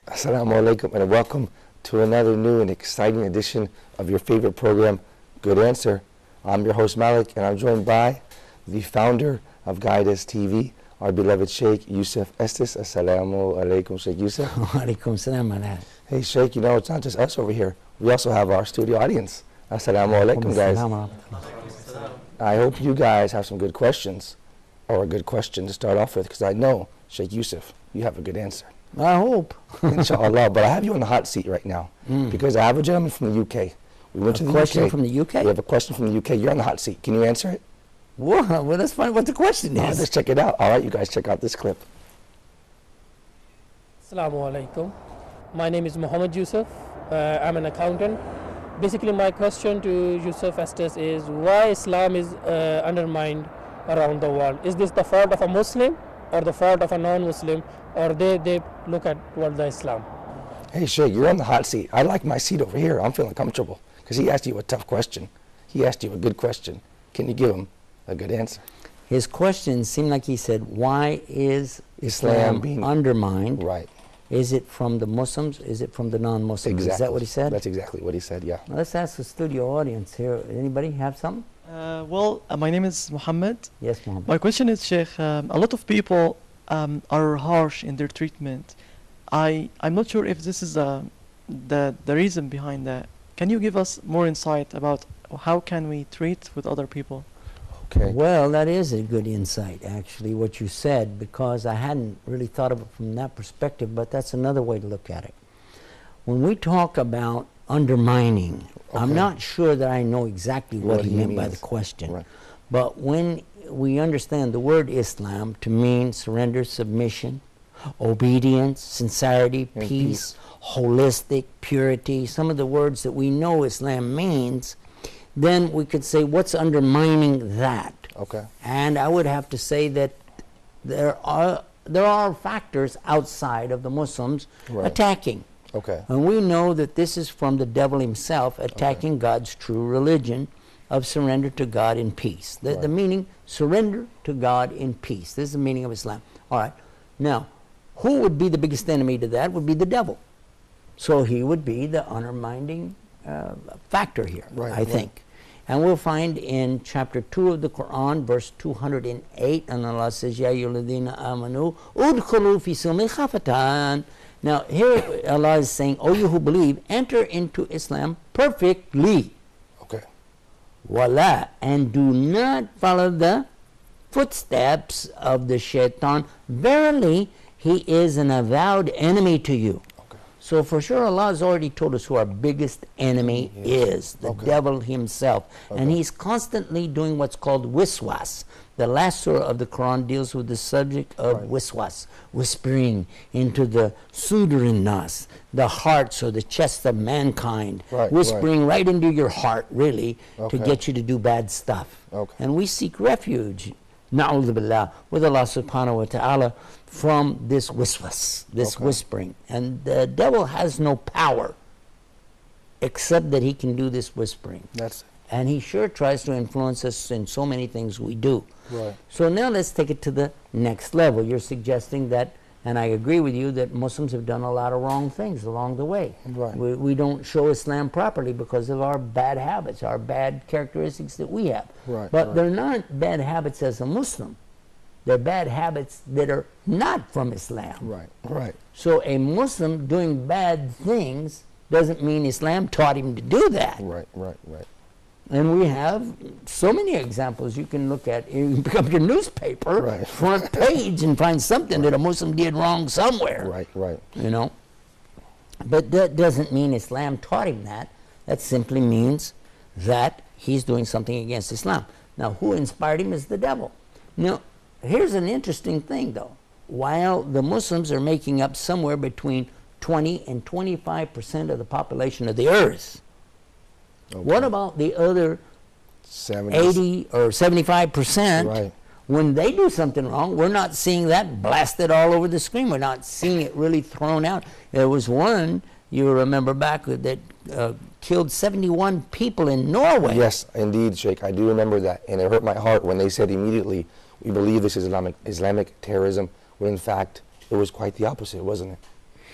Assalamu alaikum and welcome to another new and exciting edition of your favorite program, Good Answer. I'm your host Malik and I'm joined by the founder of Guidance TV, our beloved Sheikh Yusuf Estes. Assalamu alaikum, Sheikh Yusuf. Wa alaikum salam ala. Hey Sheikh, you know it's not just us over here. We also have our studio audience. Assalamu alaikum, guys. I hope you guys have some good questions, or a good question to start off with, because I know, Sheikh Yusuf, you have a good answer. I hope. Inshallah, but I have you on the hot seat right now, because I have a gentleman from the UK. We went to the question UK. from the UK? We have a question from the UK. You're on the hot seat. Can you answer it? Well, let's find what the question is. Let's check it out. All right, you guys check out this clip. Assalamu alaikum. My name is Muhammad Yusuf. I'm an accountant. Basically, my question to Yusuf Estes is why Islam is undermined around the world. Is this the fault of a Muslim or the fault of a non-Muslim, or they look at toward the Islam? Hey, Sheikh, you're on the hot seat. I like my seat over here. I'm feeling comfortable because he asked you a tough question. He asked you a good question. Can you give him a good answer? His question seemed like he said, why is Islam being undermined? Right. Is it from the Muslims? Is it from the non-Muslims? Exactly. Is that what he said? That's exactly what he said, yeah. Let's ask the studio audience here. Anybody have something? My name is Muhammad. Yes, Muhammad. My question is, Sheikh, a lot of people are harsh in their treatment. I'm not sure if this is the reason behind that. Can you give us more insight about how can we treat with other people? Okay. Well, that is a good insight, actually, what you said, because I hadn't really thought of it from that perspective, but that's another way to look at it. When we talk about undermining, I'm not sure that I know exactly what he meant by the question. Right. But when we understand the word Islam to mean surrender, submission, obedience, sincerity, And peace, holistic, purity, some of the words that we know Islam means, then we could say what's undermining that. Okay. And I would have to say that there are factors outside of the Muslims attacking. Okay. And we know that this is from the devil himself attacking God's true religion of surrender to God in peace. The meaning, surrender to God in peace. This is the meaning of Islam. All right. Now, who would be the biggest enemy to that? Would be the devil. So he would be the undermining factor here, I think. And we'll find in chapter 2 of the Quran, verse 208, and Allah says, Ya ayyuhalladhina amanu, udkhulu fi silmi khafatan. Now, here Allah is saying, O you who believe, enter into Islam perfectly. Okay. Wala, and do not follow the footsteps of the shaitan. Verily, he is an avowed enemy to you. So for sure, Allah has already told us who our biggest enemy is, the devil himself. And he's constantly doing what's called wiswas. The last surah of the Quran deals with the subject of wiswas, whispering into the sudurin nas, the hearts or the chest of mankind, whispering right into your heart, really, to get you to do bad stuff. And we seek refuge, na'udhu billah, with Allah subhanahu wa ta'ala, from this wiswas, this whispering. And the devil has no power except that he can do this whispering. That's it. And he sure tries to influence us in so many things we do. Right. So now let's take it to the next level. You're suggesting that, and I agree with you, that Muslims have done a lot of wrong things along the way. Right. We don't show Islam properly because of our bad habits, our bad characteristics that we have. Right, But they're not bad habits as a Muslim. They're bad habits that are not from Islam. Right, right. So a Muslim doing bad things doesn't mean Islam taught him to do that. Right, right, right. And we have so many examples you can look at. You can pick up your newspaper, front page, and find something that a Muslim did wrong somewhere. Right, right. You know? But that doesn't mean Islam taught him that. That simply means that he's doing something against Islam. Now, who inspired him is the devil. Now, here's an interesting thing, though. While the Muslims are making up somewhere between 20 and 25% of the population of the earth, what about the other 80 or 75%? Right. When they do something wrong, we're not seeing that blasted all over the screen. We're not seeing it really thrown out. There was one, you remember back, that killed 71 people in Norway. Yes, indeed, Sheikh. I do remember that. And it hurt my heart when they said immediately, we believe this is Islamic terrorism, when in fact, it was quite the opposite, wasn't it?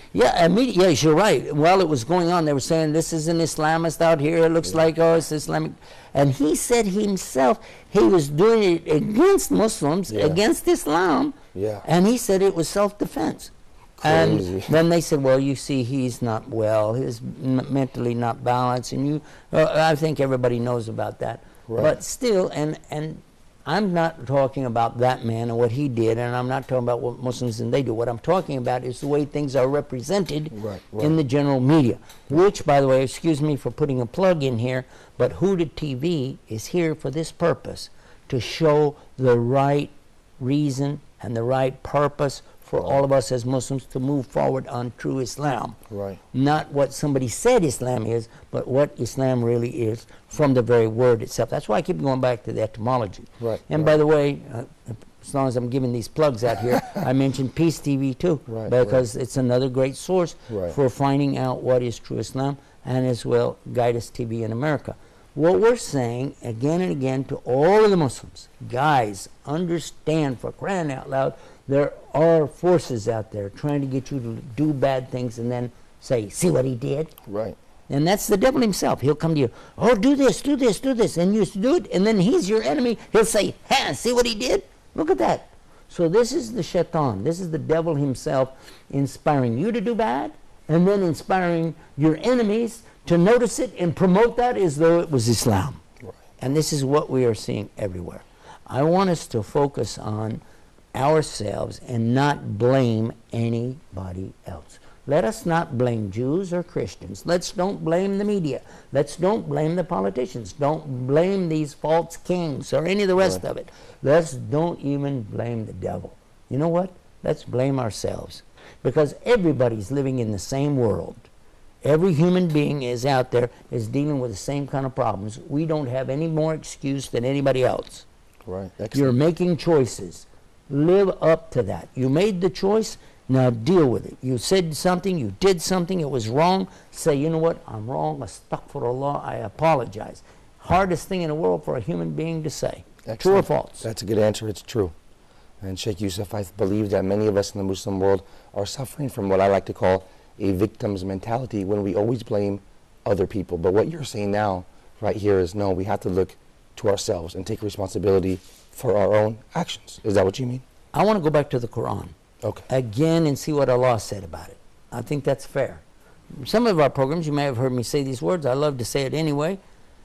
Yeah, yes, you're right. While it was going on, they were saying this is an Islamist out here. It looks like, oh, it's Islamic. And he said himself he was doing it against Muslims, against Islam. Yeah. And he said it was self-defense. Crazy. And then they said, well, you see, he's not well. He's mentally not balanced. And you, I think everybody knows about that. Right. But still, and I'm not talking about that man and what he did, and I'm not talking about what Muslims and they do. What I'm talking about is the way things are represented in the general media, which, by the way, excuse me for putting a plug in here, but Huda TV is here for this purpose, to show the right reason and the right purpose for all of us as Muslims to move forward on true Islam. Right. Not what somebody said Islam is, but what Islam really is from the very word itself. That's why I keep going back to the etymology. Right. And by the way, as long as I'm giving these plugs out here, I mentioned Peace TV too, because it's another great source for finding out what is true Islam, and as well Guidance TV in America. What we're saying again and again to all of the Muslims, guys, understand, for crying out loud, there are forces out there trying to get you to do bad things and then say, see what he did? Right. And that's the devil himself. He'll come to you, oh, do this, do this, do this, and you do it, and then he's your enemy. He'll say, ha, see what he did? Look at that. So this is the shaitan. This is the devil himself inspiring you to do bad, and then inspiring your enemies to notice it and promote that as though it was Islam. Right. And this is what we are seeing everywhere. I want us to focus on ourselves and not blame anybody else. Let us not blame Jews or Christians. Let's don't blame the media. Let's don't blame the politicians. Don't blame these false kings or any of the rest of it. Let's don't even blame the devil. You know what? Let's blame ourselves, because everybody's living in the same world. Every human being is out there is dealing with the same kind of problems. We don't have any more excuse than anybody else. Right. You're making choices. Live up to that. You made the choice, now deal with it. You said something, you did something, it was wrong. Say, you know what, I'm wrong, astaghfirullah, I apologize. Hardest thing in the world for a human being to say. Excellent. True or false? That's a good answer. It's true. And Sheikh Yusuf, I believe that many of us in the Muslim world are suffering from what I like to call a victim's mentality, when we always blame other people. But what you're saying now, right here, is no, we have to look to ourselves and take responsibility for our own actions. Is that what you mean? I want to go back to the Quran again and see what Allah said about it. I think that's fair. Some of our programs, you may have heard me say these words. I love to say it anyway.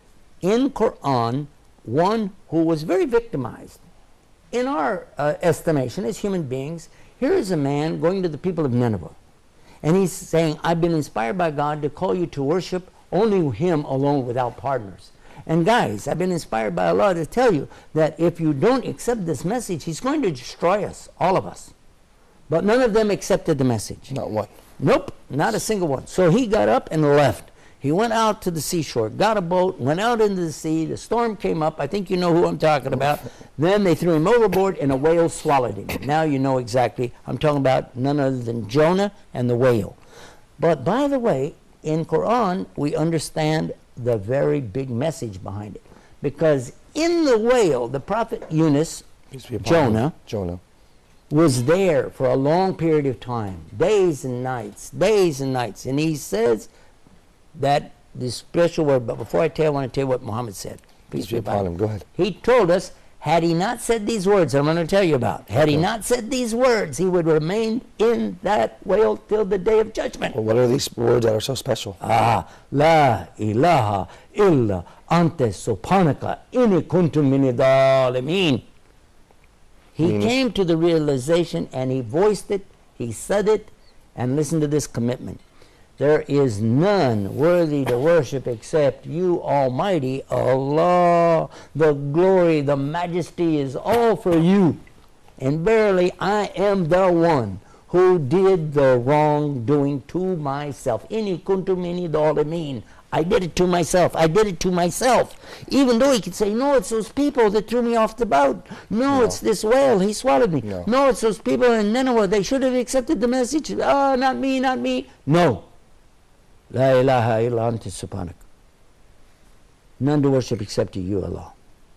In Quran, one who was very victimized, in our estimation as human beings, here is a man going to the people of Nineveh, and he's saying, I've been inspired by God to call you to worship only Him alone without partners. And guys, I've been inspired by Allah to tell you that if you don't accept this message, He's going to destroy us, all of us. But none of them accepted the message. Not one. Nope, not a single one. So he got up and left. He went out to the seashore, got a boat, went out into the sea. The storm came up. I think you know who I'm talking about. Then they threw him overboard and a whale swallowed him. Now you know exactly. I'm talking about none other than Jonah and the whale. But by the way, in Quran, we understand the very big message behind it. Because in the whale, the prophet Yunus, Jonah, was there for a long period of time, days and nights, days and nights. And he says that this special word, but before I tell you, I want to tell you what Muhammad said. Peace be upon him. Go ahead. He told us, had he not said these words, I'm going to tell you about, had he not said these words, he would remain in that whale till the day of judgment. Well, what are these words that are so special? La ilaha illa anta subhanaka inni kuntu min dhalimin. He came to the realization and he voiced it, he said it, and listen to this commitment. There is none worthy to worship except you, Almighty Allah. The glory, the majesty is all for you. And verily, I am the one who did the wrongdoing to myself. Inni kuntu mini dhalimin. I did it to myself. I did it to myself. Even though he could say, no, it's those people that threw me off the boat. No, it's this whale. He swallowed me. No, it's those people in Nineveh. They should have accepted the message. Ah, not me, not me. No. La ilaha illa anta subhanak. None to worship except you, Allah.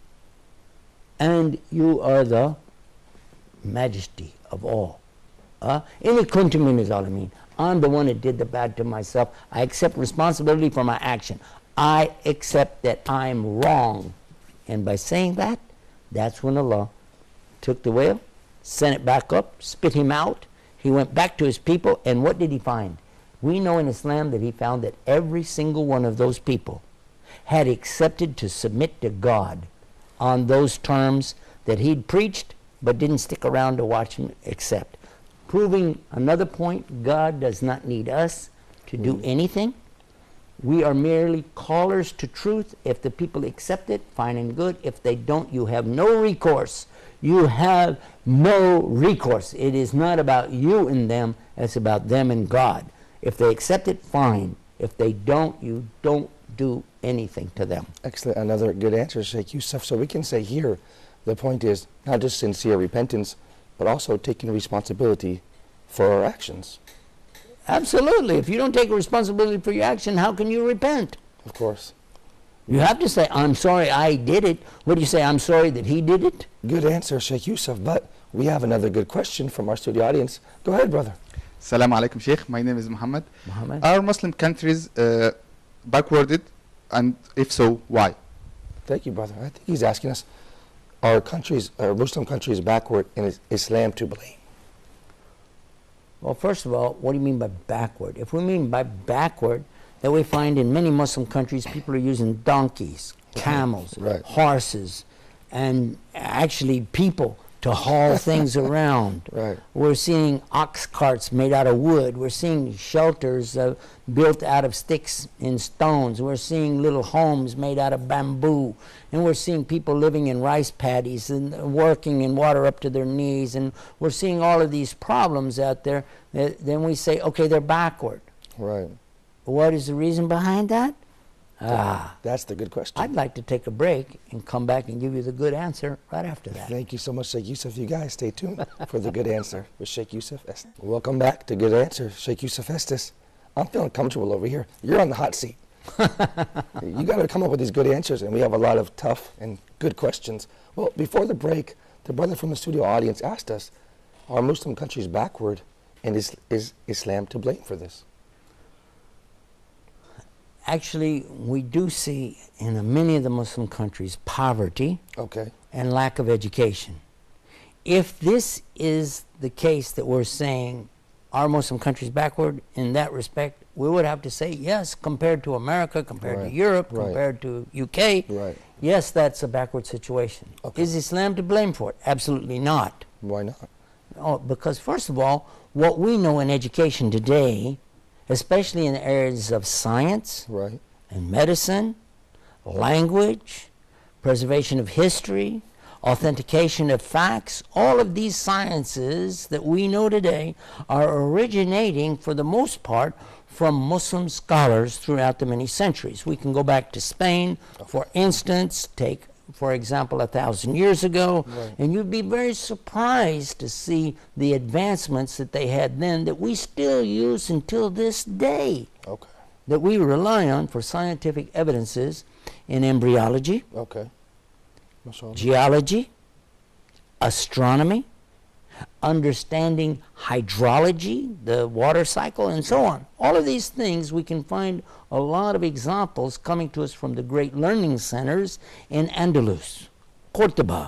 And you are the majesty of all. Inni kuntu min zalimin. I'm the one that did the bad to myself. I accept responsibility for my action. I accept that I'm wrong. And by saying that, that's when Allah took the whale, sent it back up, spit him out. He went back to his people, and what did he find? We know in Islam that he found that every single one of those people had accepted to submit to God on those terms that he'd preached, but didn't stick around to watch him accept. Proving another point, God does not need us to do anything. We are merely callers to truth. If the people accept it, fine and good. If they don't, you have no recourse. You have no recourse. It is not about you and them, it's about them and God. If they accept it, fine. If they don't, you don't do anything to them. Excellent. Another good answer, Sheikh Yusuf. So we can say here, the point is not just sincere repentance, but also taking responsibility for our actions. Absolutely. If you don't take responsibility for your action, how can you repent? Of course. You have to say, I'm sorry I did it. What do you say, I'm sorry that he did it? Good answer, Sheikh Yusuf. But we have another good question from our studio audience. Go ahead, brother. Salam alaikum, Sheikh. My name is Muhammad. Muhammad? Are Muslim countries backwarded? And if so, why? Thank you, brother. I think he's asking us, are Muslim countries backward in Islam to blame? Well, first of all, what do you mean by backward? If we mean by backward, that we find in many Muslim countries people are using donkeys, camels, Right. horses, and actually people to haul things around. Right. We're seeing ox carts made out of wood. We're seeing shelters built out of sticks and stones. We're seeing little homes made out of bamboo. And we're seeing people living in rice paddies and working in water up to their knees. And we're seeing all of these problems out there. Then we say, okay, they're backward. Right. What is the reason behind that? That's the good question. I'd like to take a break and come back and give you the good answer right after that. Thank you so much, Sheikh Yusuf. You guys stay tuned for the good answer with Sheikh Yusuf Estes. Welcome back to Good Answer, Sheikh Yusuf Estes. I'm feeling comfortable over here. You're on the hot seat. You got to come up with these good answers, and we have a lot of tough and good questions. Well, before the break, the brother from the studio audience asked us, are Muslim countries backward, and is Islam to blame for this? Actually, we do see in many of the Muslim countries poverty Okay. and lack of education. If this is the case that we're saying are Muslim countries backward in that respect, we would have to say yes, compared to America, compared to Right, Europe, right. compared to UK, Right. yes, that's a backward situation. Okay. Is Islam to blame for it? Absolutely not. Why not? Oh, because first of all, what we know in education today, especially in the areas of science Right. and medicine, language, preservation of history, authentication of facts, all of these sciences that we know today are originating, for the most part, from Muslim scholars throughout the many centuries. We can go back to Spain, for instance, take, for example, 1,000 years ago, Right. and you'd be very surprised to see the advancements that they had then that we still use until this day, Okay. that we rely on for scientific evidences in embryology, Okay. MashaAllah. geology, astronomy, understanding hydrology, the water cycle, and so on. All of these things, we can find a lot of examples coming to us from the great learning centers in Andalus, Cordoba,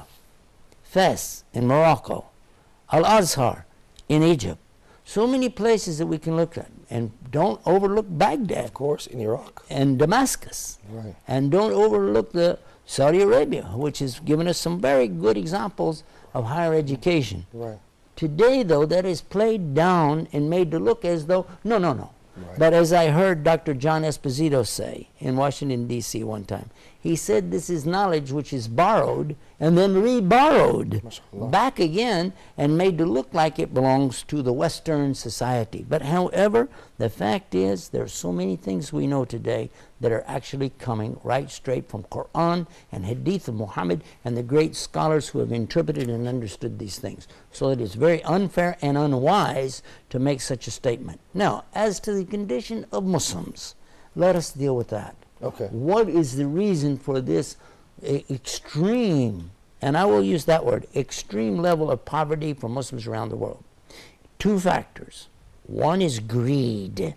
Fez in Morocco, Al-Azhar in Egypt. So many places that we can look at. And don't overlook Baghdad Of course, in Iraq. and Damascus. Right. And don't overlook the Saudi Arabia, which has given us some very good examples of higher education. Right. Today, though, that is played down and made to look as though, no. Right. But as I heard Dr. John Esposito say in Washington, D.C. one time, he said this is knowledge which is borrowed and then re-borrowed MashaAllah. back again and made to look like it belongs to the Western society. But however, the fact is there are so many things we know today that are actually coming right straight from Quran and Hadith of Muhammad and the great scholars who have interpreted and understood these things. So it is very unfair and unwise to make such a statement. Now, as to the condition of Muslims, let us deal with that. Okay. What is the reason for this extreme, and I will use that word, extreme level of poverty for Muslims around the world? Two factors. One is greed.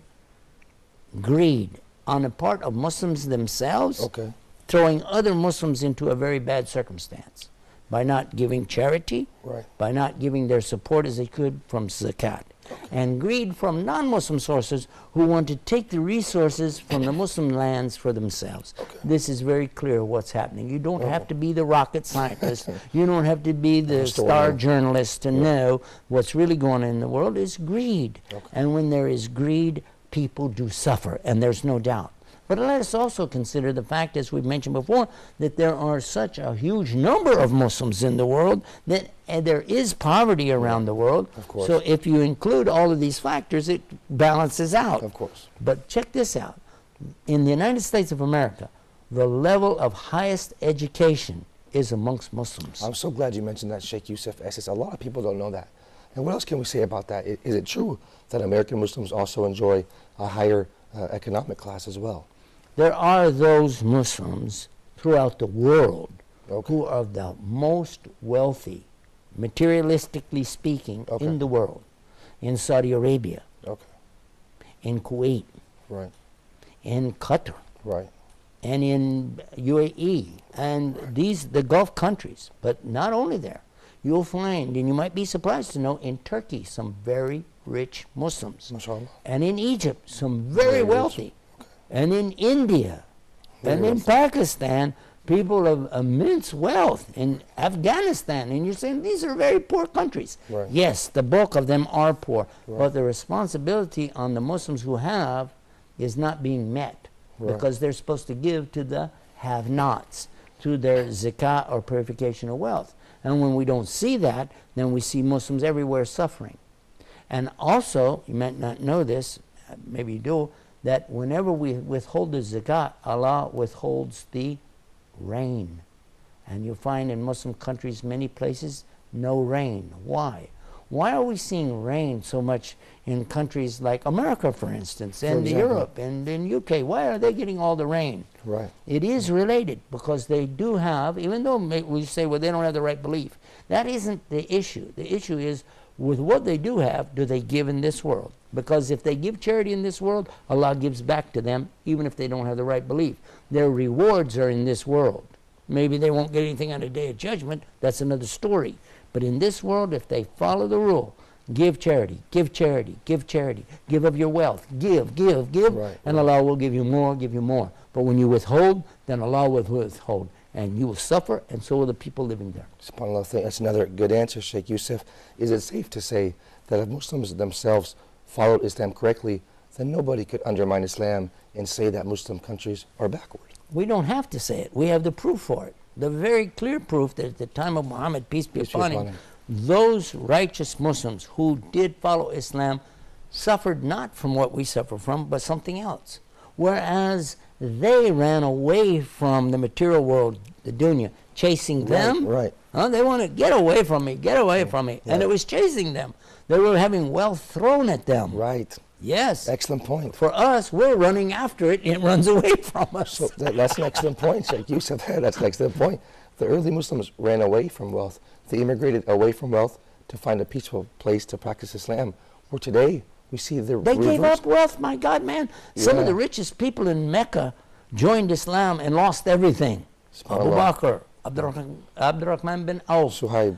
Greed on the part of Muslims themselves, Okay. throwing other Muslims into a very bad circumstance by not giving charity, Right. by not giving their support as they could from zakat. And greed from non-Muslim sources who want to take the resources from the Muslim lands for themselves. This is very clear what's happening. You don't have to be the rocket scientist. You don't have to be the star journalist to know what's really going on in the world. Is greed. And when there is greed, people do suffer, and there's no doubt. But let us also consider the fact, as we've mentioned before, that there are such a huge number of Muslims in the world that there is poverty around the world. Of course. So if you include all of these factors, it balances out. Of course. But check this out. In the United States of America, the level of highest education is amongst Muslims. I'm so glad you mentioned that, Sheikh Yusuf Estes. A lot of people don't know that. And what else can we say about that? Is it true that American Muslims also enjoy a higher economic class as well? There are those Muslims throughout the world Okay. who are the most wealthy, materialistically speaking, Okay. in the world. In Saudi Arabia, Okay. in Kuwait, Right. in Qatar, Right. and in UAE, and the Gulf countries. But not only there. You'll find, and you might be surprised to know, in Turkey, some very rich Muslims. MashaAllah. And in Egypt, some very Very rich. wealthy. And in India, and in Pakistan, people of immense wealth. In Afghanistan, and you're saying these are very poor countries. Right. Yes, the bulk of them are poor, but the responsibility on the Muslims who have is not being met Right. because they're supposed to give to the have-nots through their zakah or purification of wealth. And when we don't see that, then we see Muslims everywhere suffering. And also, you might not know this, maybe you do, that whenever we withhold the zakat, Allah withholds the rain. And you'll find in Muslim countries, many places, no rain. Why? Why are we seeing rain so much in countries like America, for instance, and example. Europe and in UK? Why are they getting all the rain? Right. It is related because they do have, even though we say, well, they don't have the right belief. That isn't the issue. The issue is, with what they do have, do they give in this world? Because if they give charity in this world, Allah gives back to them, even if they don't have the right belief. Their rewards are in this world. Maybe they won't get anything on the Day of Judgment. That's another story. But in this world, if they follow the rule, give charity, give charity, give charity, give of your wealth, give, Right, and Allah will give you more, give you more. But when you withhold, then Allah will withhold, and you will suffer, and so will the people living there. SubhanAllah, that's another good answer, Sheikh Yusuf. Is it safe to say that if Muslims themselves followed Islam correctly, then nobody could undermine Islam and say that Muslim countries are backward? We don't have to say it. We have the proof for it. The very clear proof that at the time of Muhammad, peace be upon him, those righteous Muslims who did follow Islam suffered not from what we suffer from, but something else. Whereas they ran away from the material world, the dunya, chasing them. Right. They want to get away from me, get away from me. And it was chasing them. They were having wealth thrown at them. Right. Yes. Excellent point. For us, we're running after it, and it runs away from us. So that's an excellent point, Sheikh Yusuf. That's an excellent point. The early Muslims ran away from wealth. They immigrated away from wealth to find a peaceful place to practice Islam. Where today, we see the They gave reverse. up wealth, my God, man. Some of the richest people in Mecca joined Islam and lost everything. Abu SubhanAllah. Bakr, Abdurrahman bin Auf, Suhaib.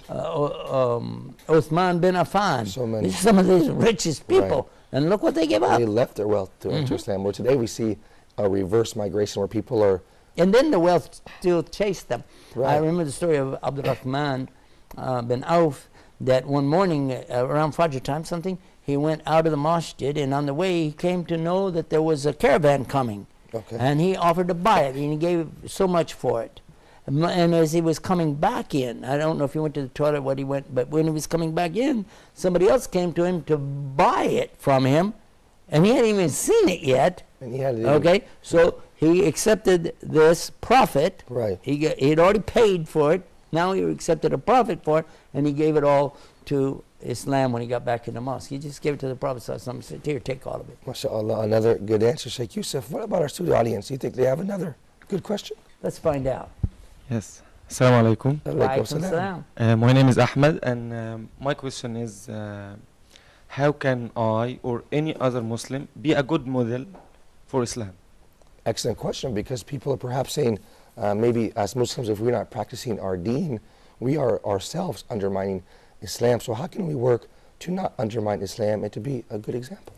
Uthman bin Affan. So many. These are some of the richest people. Right. And look what they gave up. They left their wealth to enter Islam. Where today we see a reverse migration where people are. And then the wealth still chased them. Right. I remember the story of Abdurrahman bin Auf, that one morning around Fajr time something, he went out of the masjid, and on the way he came to know that there was a caravan coming. Okay. And he offered to buy it, and he gave so much for it. And as he was coming back in, I don't know if he went to the toilet, what he went, but when he was coming back in, somebody else came to him to buy it from him, and he hadn't even seen it yet. And he had it. Okay, so he accepted this profit. Right. He had already paid for it. Now he accepted a profit for it, and he gave it all to Islam when he got back in the mosque. He just gave it to the Prophet and said, here, take all of it. MashaAllah, another good answer, Sheikh Yusuf. What about our studio audience? Do you think they have another good question? Let's find out. Yes. Assalamu alaikum. Alaikum Walaikum salam. salam. My name is Ahmed, and my question is, how can I or any other Muslim be a good model for Islam? Excellent question, because people are perhaps saying, maybe as Muslims, if we're not practicing our deen, we are ourselves undermining Islam. So how can we work to not undermine Islam and to be a good example?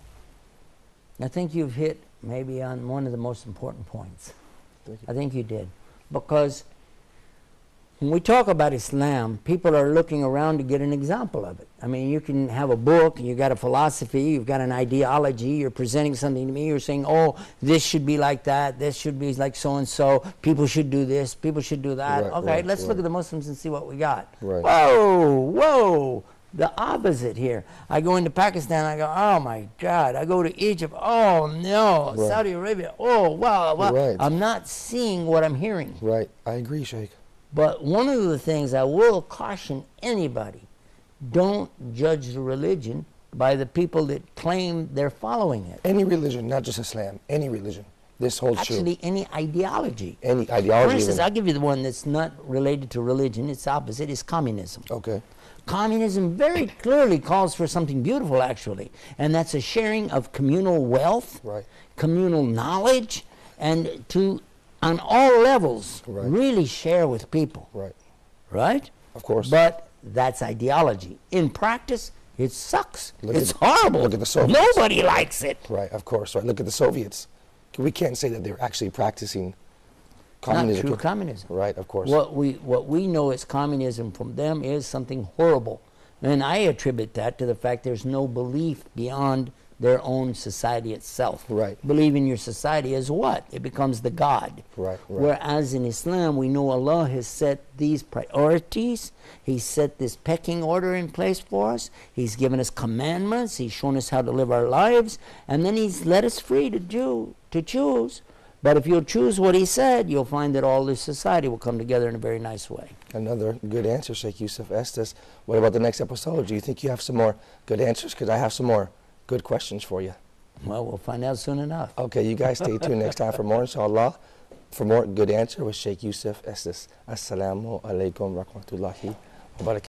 I think you've hit maybe on one of the most important points. Thank you. I think you did. Because when we talk about Islam, people are looking around to get an example of it. I mean, you can have a book, you got a philosophy, you've got an ideology, you're presenting something to me, you're saying, oh, this should be like that, this should be like so-and-so, people should do this, people should do that. Right, Okay, right, let's look right. at the Muslims and see what we got. Right. Whoa, whoa. The opposite here. I go into Pakistan, I go, oh my God. I go to Egypt, oh no. Right. Saudi Arabia, oh wow, wow. Right. I'm not seeing what I'm hearing. Right, I agree, Sheikh. But one of the things I will caution anybody, don't judge the religion by the people that claim they're following it. Any religion, not just Islam, any religion. This holds Actually, true. any ideology. Any For ideology. instance, even. I'll give you the one that's not related to religion, it's opposite, it's communism. Okay. Communism very clearly calls for something beautiful, actually, and that's a sharing of communal wealth, Right. communal knowledge, and to, on all levels, Right. really share with people, Right. right? Of course. But that's ideology. In practice, it sucks. Look at It's the- horrible. look at the Soviets. Nobody likes it. Right, of course. Right. Look at the Soviets. We can't say that they're actually practicing Not communism. true communism. Right, of course. What we know as communism from them is something horrible. And I attribute that to the fact there's no belief beyond their own society itself. Right. Believe in your society as what? It becomes the God. Right, right. Whereas in Islam, we know Allah has set these priorities. He's set this pecking order in place for us. He's given us commandments. He's shown us how to live our lives. And then He's let us free to choose. But if you'll choose what He said, you'll find that all this society will come together in a very nice way. Another good answer, Sheikh Yusuf Estes. What about the next episode? Do you think you have some more good answers? Because I have some more good questions for you. Well, we'll find out soon enough. Okay, you guys stay tuned next time for more, inshallah. For more good answer with Sheikh Yusuf Estes. Assalamu alaikum rahmatullahi wa barakatuh.